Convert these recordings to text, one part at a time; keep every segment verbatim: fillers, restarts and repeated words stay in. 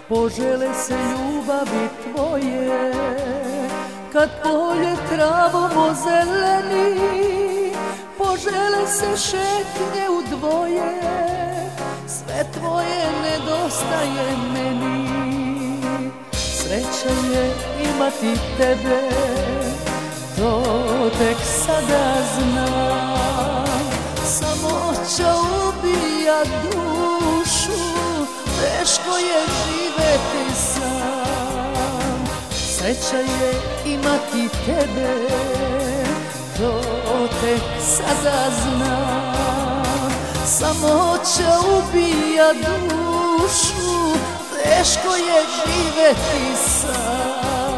Požele se ljubavi tvoje, kad polje travom ozeleni. Požele se šetnje u dvoje, sve tvoje nedostaje meni. Sreća je imati tebe, to tek sada znam. Samoća ubija dušu, teško je živeti sam. Sreća je imati tebe, to tek sada znam. Samoća ubija dušu, teško je živeti sam.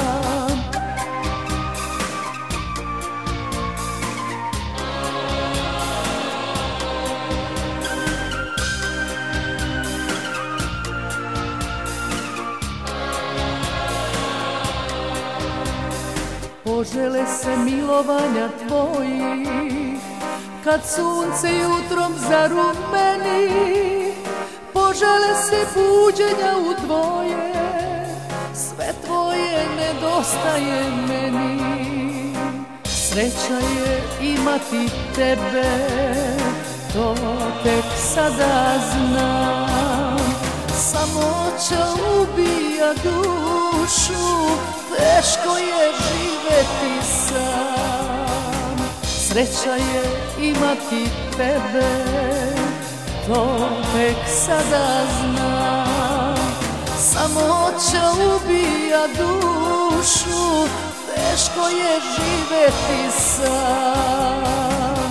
Požele se milovanja tvojih, kad sunce jutrom zarumeni. Požele se buđenja u dvoje, sve tvoje nedostaje meni. Sreća je imati tebe, to tek sada znam. Samoća ubija dušu, teško je živeti sam. Sreća je imati tebe, to tek sada znam. Samoća ubija dušu, teško je živeti sam.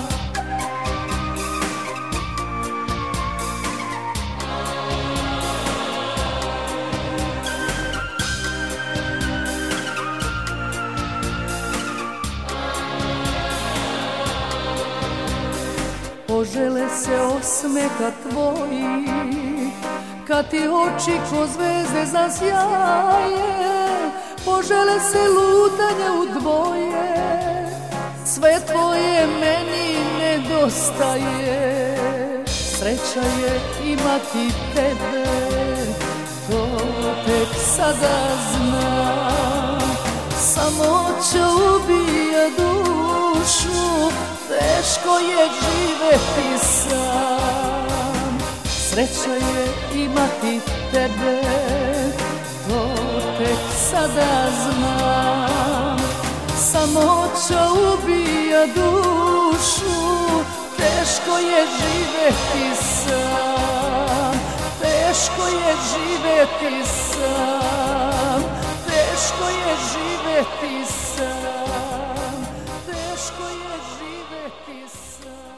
Požele se osmeha tvojih, kad ti oči ko zvezde zasjaje. Požele se lutanja u dvoje, sve tvoje meni nedostaje. Sreća je imati tebe, to tek sada znam. Samoća ubija dušu, teško je živeti sam. Sreća je imati tebe, to tek sada znam. Samoća ubija dušu, teško je živeti sam. Teško je živeti sam. Teško je živeti sam. Teško je živeti sam.